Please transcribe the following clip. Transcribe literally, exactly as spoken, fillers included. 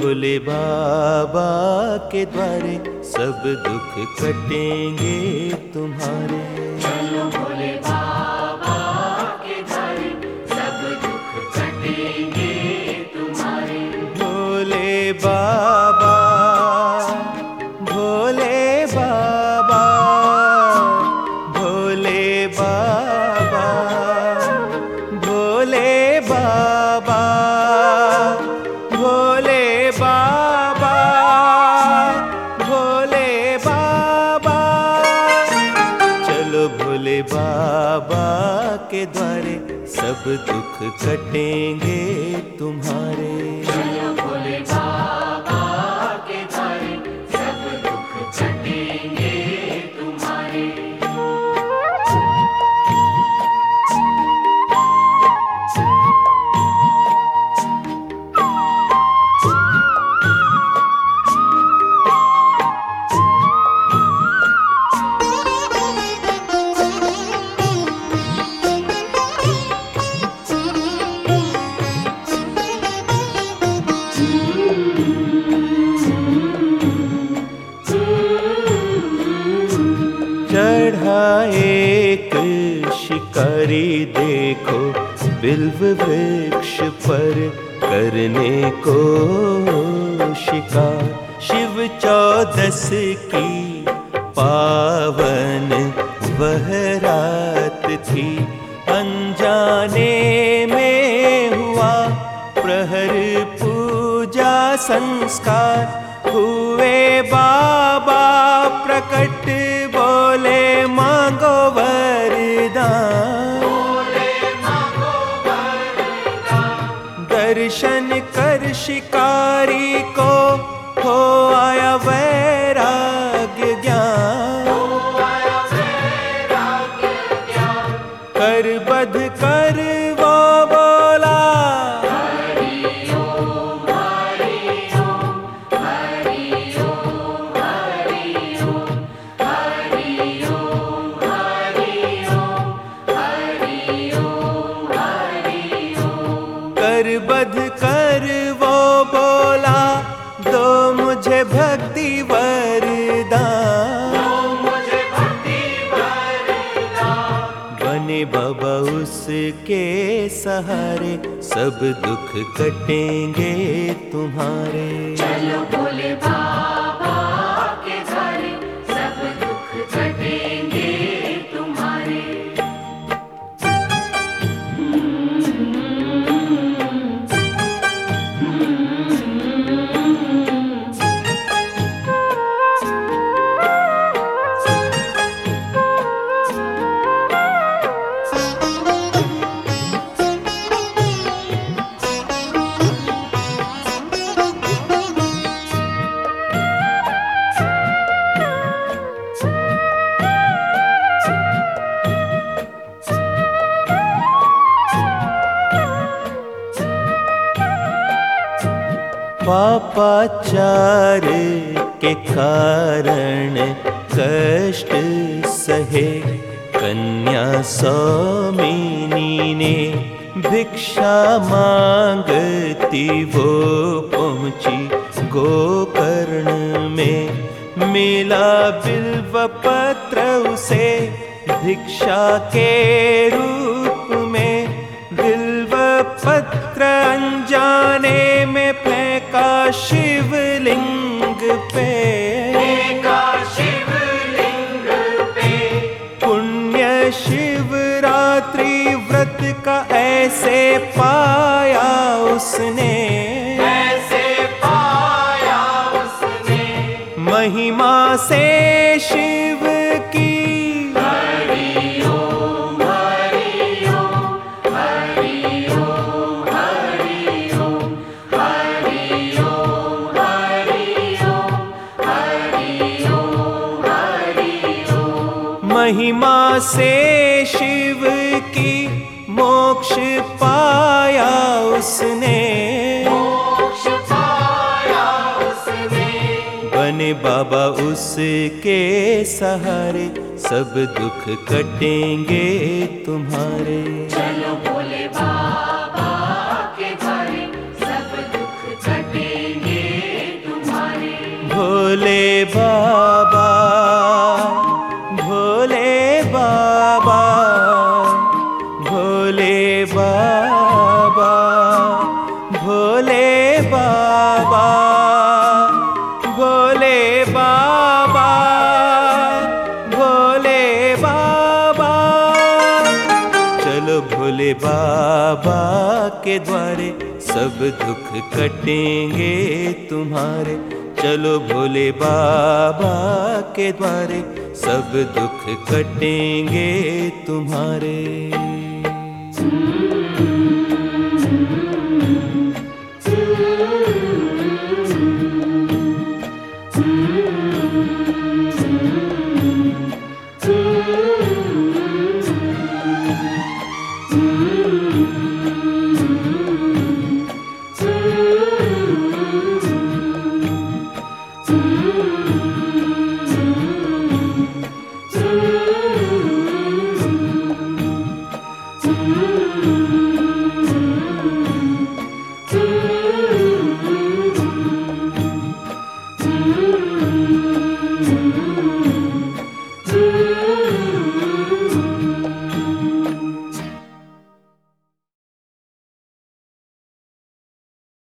भोले बाबा के द्वारे सब दुख कटेंगे तुम्हारे। चलो भोले बाबा के द्वारे सब दुख कटेंगे तुम्हारे। भोले बाबा भोले बाबा भोले बाबा भोले बाबा भोले बाबा भोले बाबा। चलो भोले बाबा के द्वारे सब दुख कटेंगे तुम्हारे। चलो भोले बाबा के द्वारे सब दुख कटेंगे तुम्हारे। चढ़ा एक शिकारी देखो बिल्व वृक्ष पर करने को शिकार। शिव चौदस की पावन वह रात थी, अनजाने में हुआ प्रहर पूजा संस्कार। हुए बाबा प्रकट बोले मांगो वरदान। दर्शन कर शिकारी को हो आया वैराग्य ज्ञान। कर बध कर वो बोला कर बध कर वो बोला दो मुझे भक्ति वरदान। बने बाबा उसके सहारे सब दुख कटेंगे तुम्हारे। चलो भोले बाबा के द्वारे सब दुख कटेंगे तुम्हारे। पापाचार के कारण कष्ट सहे कन्या सौमिनी ने भिक्षा मांगती वो पहुंची गोकर्ण में। मिला बिल्व पत्र उसे भिक्षा के रूप में। बिल्व पत्र अनजाने में फेंका शिवलिंग पे। शिवलिंग पे पुण्य शिवरात्रि व्रत का ऐसे पाया उसने। ऐसे पाया उसने महिमा से शिव की। महिमा से शिव की मोक्ष पाया उसने। मोक्ष पाया उसने बने बाबा उसके सहारे सब दुख कटेंगे तुम्हारे। चलो भोले बाबा के द्वारे सब दुख कटेंगे भोले बाबा, भोले बाबा, भोले बाबा, भोले बाबा, भोले बाबा, भोले बाबा। चलो भोले बाबा के द्वारे सब दुख कटेंगे तुम्हारे। चलो भोले बाबा के द्वारे सब दुख कटेंगे तुम्हारे।